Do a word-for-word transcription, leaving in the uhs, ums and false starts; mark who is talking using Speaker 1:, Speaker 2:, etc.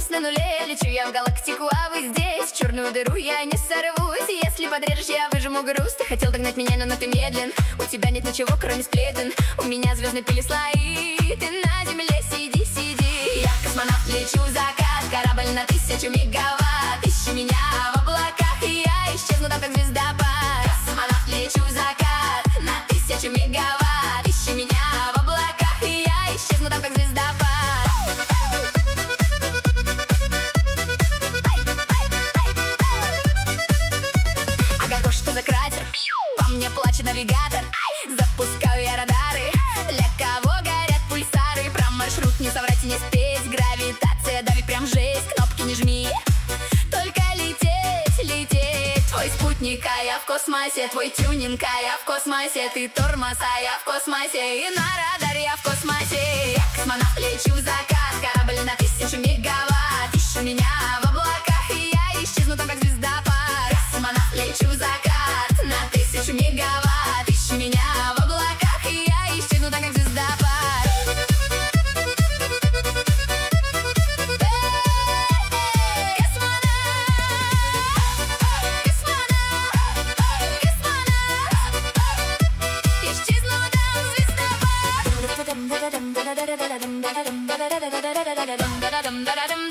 Speaker 1: на нуле, лечу я в галактику, а вы здесь. В черную дыру я не сорвусь. Если подрежешь, я выжму груз. Ты хотел догнать меня, но, но ты медлен. У тебя нет ничего, кроме сплетен. У меня звездные пыли слои. Ты на земле сиди, сиди. Я космонавт, лечу в закат. Корабль на тысячу мегаватт. Ищи меня в облаках, и я исчезну там, как звездопад. Космонавт, лечу в закат на тысячу мегаватт. Ищи меня в облаках, и я исчезну там, как звездопад. Что за кратер? По мне плачет навигатор. Запускаю я радары. Для кого горят пульсары? Про маршрут не соврать и не спеть. Гравитация давит прям жесть. Кнопки не жми, только лететь, лететь. Твой спутник, а я в космосе. Твой тюнинг, а я в космосе. Ты тормоз, а я в космосе. И на радаре я в космосе. Я космонавт, лечу в закат. Корабль на тысячу мегаватт. Ищу меня в облаках, и я исчезну там, как звездопад. Космонавт, лечу в закат на тысячу мегаватт. Ищи меня в облаках, и я исчезну там, как звездопад. Исчезну там, звездопад.